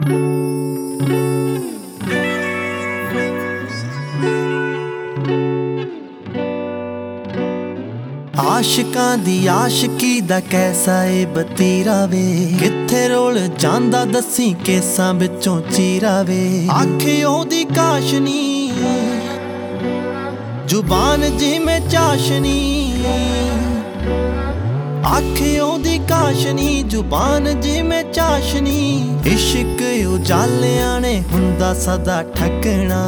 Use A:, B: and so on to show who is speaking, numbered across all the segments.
A: आशिकां दी आशिकी दा कैसा ए बतीरा वे, कित्थे रोल जांदा दसी केसां विचों चीरा वे। आखे ओदी काशनी जुबान जिमें चाशनी, आखे ओदी काशनी जुबान जिमें चाशनी। इश्क उजालियां ने हुंदा सदा ठकना,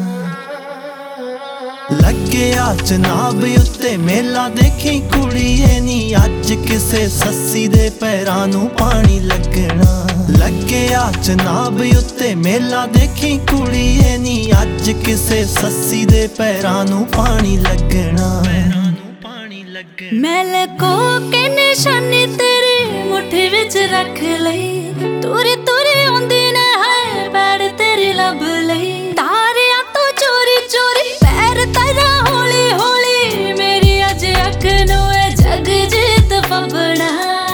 A: लग्गिया चनाब उत्ते मेला देखी कुड़ीए नी अज किसे सस्सी दे पैरां नूं पानी लगना। लग्गिया चनाब उत्ते मेला देखी कुड़ीए नी अज किसे सस्सी दे पैरां नूं पानी लगना।
B: मैल को के निशानी तेरी मुट्ठी विच रख लई, तुरी तुरी आउंदी ने है पैर तेरी लब लई। तारियां तो चोरी चोरी पैर तेरा हौली हौली, मेरी अज अख नूं ए जग जीत फबना।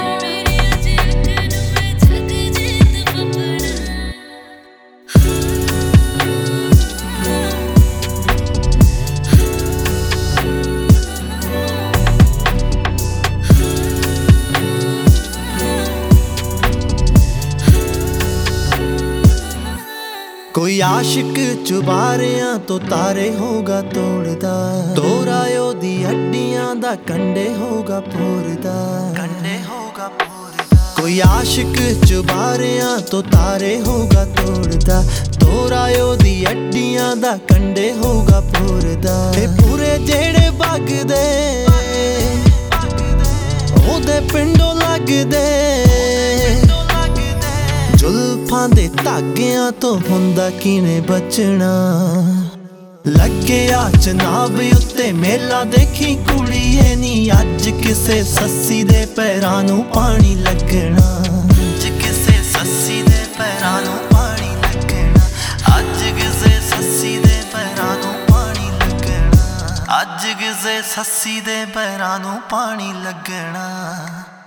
A: कोई आशिक चुबारियां तो तारे होगा तोड़दा, तोरायो दी हड्डियां दा कंडे होगा फोरदा, कंडे होगा फोरदा। कोई आशिक चुबारियां तो तारे होगा तोड़दा, तोरायो दी हड्डियां दा कंडे होगा फोरदा। ते पूरे जेड़े वगदे ओदे पिंडों लगदे, जुल्फां दे धागियां तो हुंदा किवें बचना। लग्गिया चनाब उत्ते मेला देखी कुड़ीए नी अज किसे सस्सी दे पैरां नूं पानी लगना। अज किसे सस्सी दे पैरां नूं पानी लगना, अज किसे सस्सी दे पैरां नूं पानी लगना, अज किसे सस्सी दे पैरां नूं पानी लगना।